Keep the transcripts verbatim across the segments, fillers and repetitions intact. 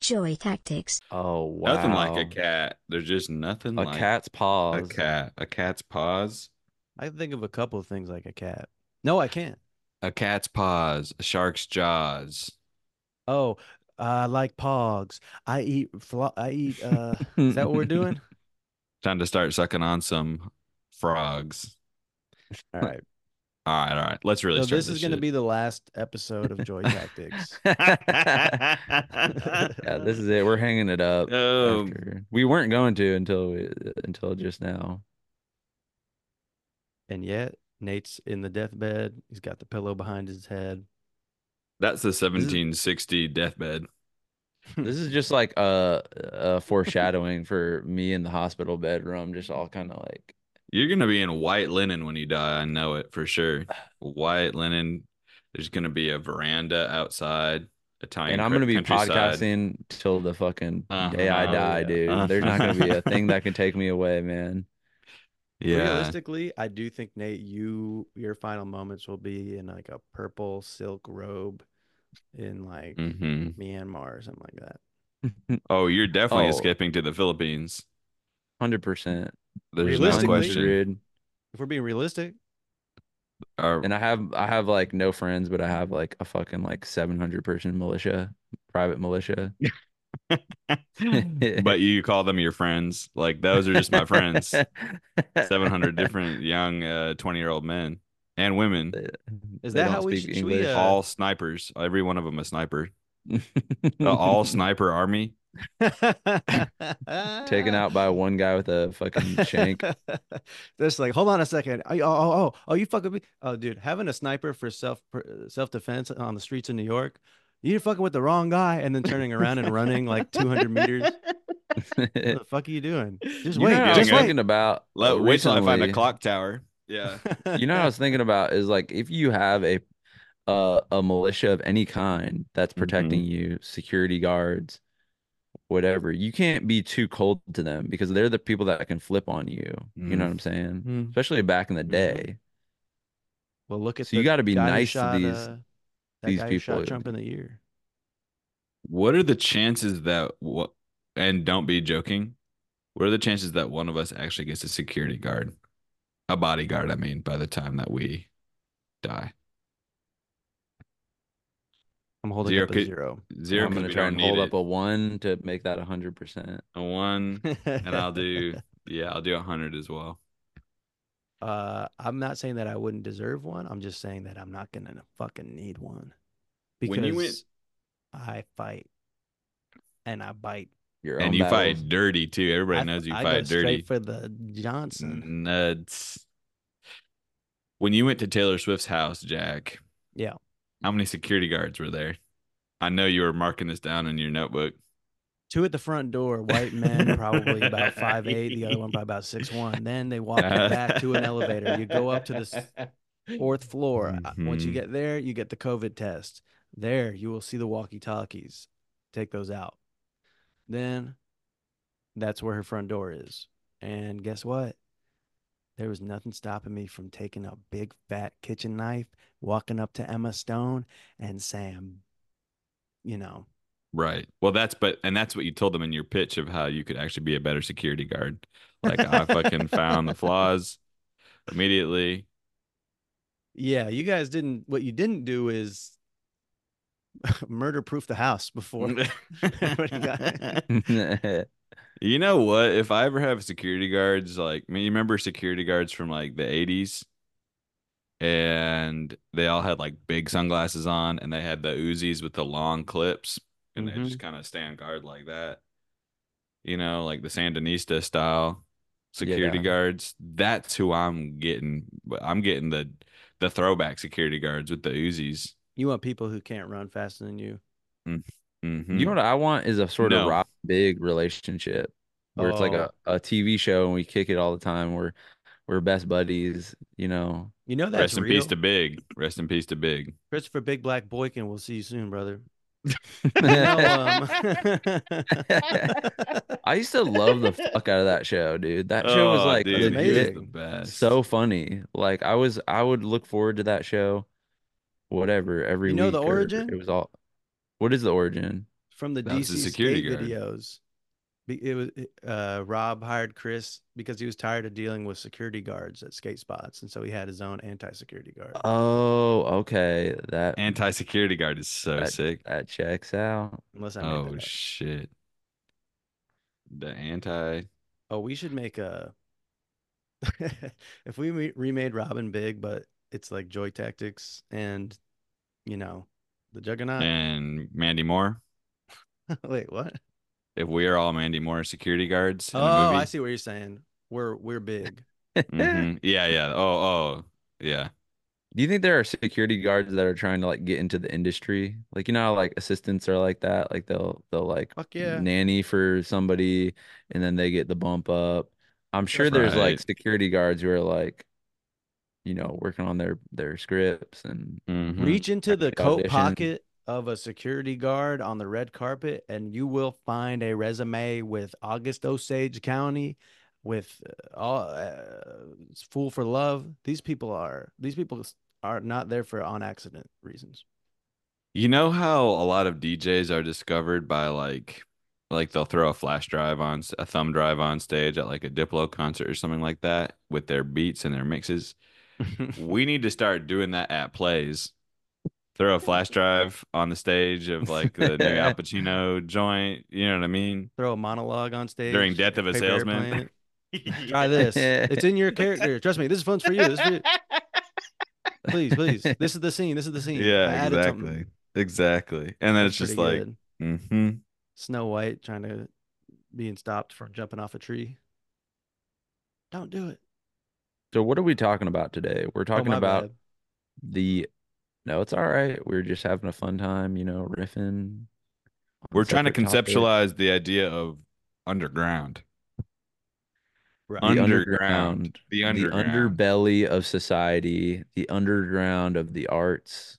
Joy Tactics. Oh Nothing like a wow. cat. There's just nothing A like cat's a paws. cat. A cat's paws. I can think of a couple of things like a cat. No, I can't. A cat's paws. A shark's jaws. Oh, I like pogs. I eat flo I eat uh is that what we're doing? Time to start sucking on some frogs. All right. All right, all right. Let's really So start this this is going to shit. be the last episode of Joy Tactics. Yeah, this is it. We're hanging it up Oh, after. We weren't going to until we, until just now. And yet Nate's in the deathbed. He's got the pillow behind his head. that's the This is seventeen sixty deathbed. this is just like a, a foreshadowing for me in the hospital bedroom, just all kind of like. You're gonna be in white linen when you die. I know it for sure. White linen. There's gonna be a veranda outside, And Italian I'm cr- gonna be countryside. podcasting till the fucking day I Uh-huh. Oh die, yeah. dude. There's not gonna be a Uh-huh. thing that can take me away, man. Yeah. Realistically, I do think Nate, you your final moments will be in like a purple silk robe in like hmm Myanmar or something like that. Oh, you're definitely Oh, escaping to the Philippines. one hundred percent. There's no Realistically, question. one hundred. if we're being realistic, Or And I have I have like no friends, but I have like a fucking like seven hundred person militia, private militia. but you call them your friends. Like those are just my friends. seven hundred different young uh twenty-year-old men and women, They, is they that don't how we speak should, should we English. uh all snipers. Every one of them a sniper. The all sniper army. Taken out by one guy with a fucking shank. Just like, hold on a second. Oh, oh, oh, oh, oh, you fucking me. Oh, dude, having a sniper for self self defense on the streets of New York, you're fucking with the wrong guy, and then turning around and running like two hundred meters. What the fuck are you doing? Just You know wait, what I was Getting just a wait. thinking about uh, let, wait till I find a recently? clock tower. Yeah. You know what I was thinking about is like if you have a uh, a militia of any kind that's hmm protecting you, security guards, whatever, you can't be too cold to them because they're the people that can flip on you. You know what I'm saying? Mhm. Especially back in the Mhm. day. Well, look at So you the got to be guy who nice to shot these uh that these guy who people. shot Trump in the ear. What are the chances that what and don't be joking? What are the chances that one of us actually gets a security guard? A bodyguard, I mean, by the time that we die. I'm holding Zero up a could zero. zero I'm because gonna we try don't and need hold up it. a one to make that a hundred percent. A one, and I'll do yeah, I'll do a hundred as well. Uh, I'm not saying that I wouldn't deserve one. I'm just saying that I'm not gonna fucking need one When you went because I fight and I bite. Your and own you battles. fight dirty too. Everybody I knows you I go fight straight dirty. for the Johnson. Nuts. When you went to Taylor Swift's house, Jack, Yeah, how many security guards were there? I know you were marking this down in your notebook. two at the front door, white men, probably about five eight. The other one probably about six one. Then they walk you back to an elevator. You go up to the fourth floor. Uh, Once you hmm get there, you get the COVID test. There, you will see the walkie talkies. Take those out. Then that's where her front door is. And guess what? There was nothing stopping me from taking a big fat kitchen knife, walking up to Emma Stone and saying, you know, Right. Well, that's but and that's what you told them in your pitch of how you could actually be a better security guard. Like I fucking found the flaws immediately. yeah, you guys didn't, what you didn't do is murder proof the house before everybody got. You know what? If I ever have security guards, like, I mean, you remember security guards from like the eighties, and they all had like big sunglasses on, and they had the Uzis with the long clips, and they Mm-hmm. just kind of stand guard like that. You know, like the Sandinista style security Yeah. guards. That's who I'm getting. But I'm getting the the throwback security guards with the Uzis. You want people who can't run faster than you. You know Mm-hmm. what I want is a sort of No, Rob Big relationship where it's like a, Oh, a T V show and we kick it all the time. We're we're best buddies, you know. you know that's rest in peace real. to Big. Rest in peace to Big. Christopher Big Black Boykin, we'll see you soon, brother. You know, um, I used to love the fuck out of that show, dude. That show was Oh, like that's dude, he was legit the amazing. best. so funny. Like I was I would look forward to that show, whatever, every You know the week or it origin? was all. What is the origin? from the That was the D C security skate guard. videos. Be- It was uh, Rob hired Chris because he was tired of dealing with security guards at skate spots, and so he had his own anti-security guard. Oh, okay. That Anti-security guard is so that sick. that checks out. Unless I made Oh that up. shit. The anti. Oh, we should make a if we re- remade Robin Big, but it's like Joy Tactics and you know the Juggernaut. And Mandy Moore. Wait, what? If we are all Mandy Moore security guards in Oh, a I movie. see what you're saying. We're we're big. hmm Yeah, yeah. Oh, oh, yeah. Do you think there are security guards that are trying to like get into the industry? Like you know how like assistants are like that, like they'll they'll like Fuck yeah. nanny for somebody and then they get the bump up. I'm sure Trust there's me. like Right. security guards who are like, you know, working on their their scripts and hmm Reach into the actually coat audition. pocket of a security guard on the red carpet, and you will find a resume with August Osage County, with uh, all uh, Fool for Love. These people are these people are not there for on accident reasons. You know how a lot of D Js are discovered by like like they'll throw a flash drive on s- a thumb drive on stage at like a Diplo concert or something like that with their beats and their mixes. We need to start doing that at plays. Throw a flash drive on the stage of like the new Al Pacino joint, you know what I mean? Throw a monologue on During stage, Death of a paper Salesman. airplane. Try this. It's in your character. Trust me. This is fun's for you. This is for you. Please, please. This is the scene. This is the scene. Yeah, I added something. exactly. Exactly. And then That's it's pretty just like, good. hmm Snow White trying to being stopped from jumping off a tree. Don't do it. So what are we talking about today? We're Oh, talking my about bad. the no, it's all right. We're just having a fun time, you know, riffing on we're trying to separate topics. conceptualize the idea of underground. Right. The Underground. underground, The the underground. underbelly of society, the underground of the arts,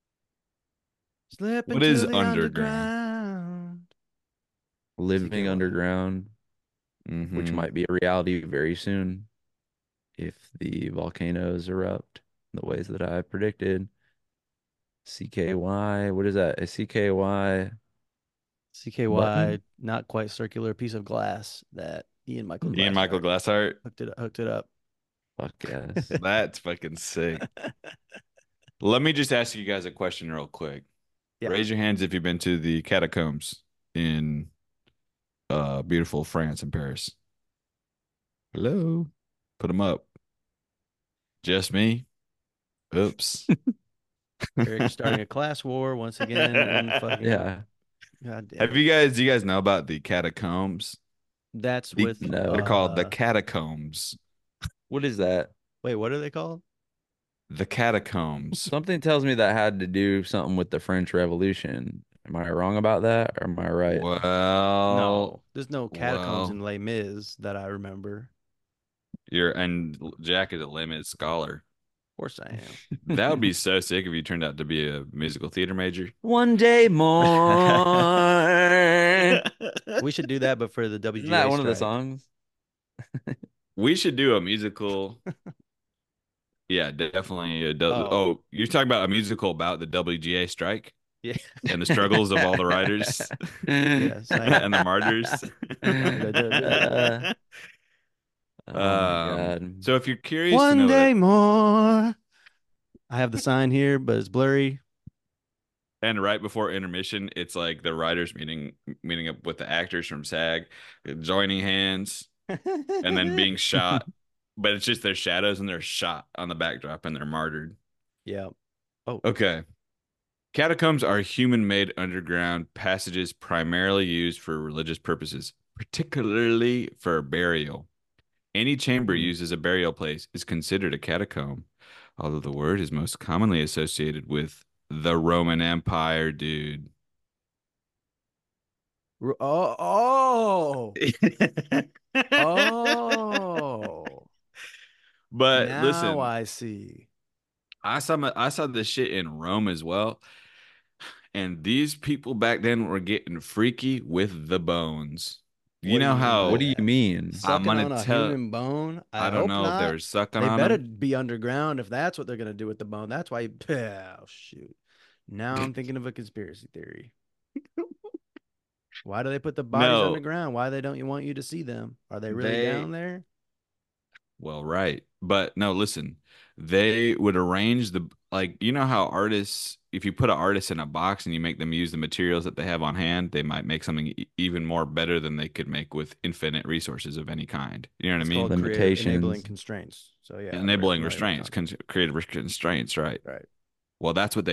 Slip What into is the underground? underground. living C K Y. underground, which hmm might be a reality very soon if the volcanoes erupt the ways that I predicted. C K Y, what is that? A C K Y C K Y, button? not quite circular piece of glass that Ian Michael Ian Michael Glassheart Glassheart. hooked it hooked it up. Fuck yes. That's fucking sick. Let me just ask you guys a question real quick. Yeah. Raise your hands if you've been to the catacombs in uh beautiful France and Paris. Hello. Put them up. Just me. Oops. Eric's starting a class war once again in fucking Yeah. God damn Have it. you guys, do you guys know about the catacombs? That's The, with they're No. called the uh catacombs. What is that? wait, what are they called? The catacombs. Something tells me that had to do something with the French Revolution. Am I wrong about that or am I right? Well, No, there's no catacombs well, in Les Mis that I remember. you're and Jack is a limited scholar. Of course I That would be so sick if you turned out to be a musical theater major. One day more. am. Isn't We should do that, but for the that W G A one of the strike. songs? We should do a musical. Yeah, definitely. A, du- Oh, oh, you're talking about a musical about the W G A strike yeah. and the struggles of all the writers Yes, I am. and the martyrs. Uh, oh my Um, God. so if you're curious to One know what it, day more. I have the sign here, but it's blurry. and right before intermission, it's like the writers meeting meeting up with the actors from SAG, joining hands, and then being shot. But it's just their shadows and they're shot on the backdrop and they're martyred. Yeah. Oh, Okay. Catacombs are human-made underground passages primarily used for religious purposes, particularly for burial. Any chamber mm. used as a burial place is considered a catacomb, although the word is most commonly associated with the Roman Empire, dude. Ru- Oh, oh, oh. But Now listen, I see. I saw my, I saw this shit in Rome as well, and these people back then were getting freaky with the bones. You What do know you mean by What do you how that? mean? I'm Sucking gonna on a tell. human bone? I I don't hope know if they not. were sucking They on better them. be underground if that's what they're gonna do with the bone. That's why. You, oh shoot! Now I'm thinking of a conspiracy theory. Why do they put the bodies No, underground? Why they don't you want you to see them? Are they really they down there? well, right. But no, listen, they would arrange the like you know how artists if you put an artist in a box and you make them use the materials that they have on hand, they might make something e- even more better than they could make with infinite resources of any kind. You know what I It's mean? called creative enabling Limitations. constraints. So yeah, I'm very Enabling familiar with the restraints, concept. con creative constraints, right? Right. Well, that's what they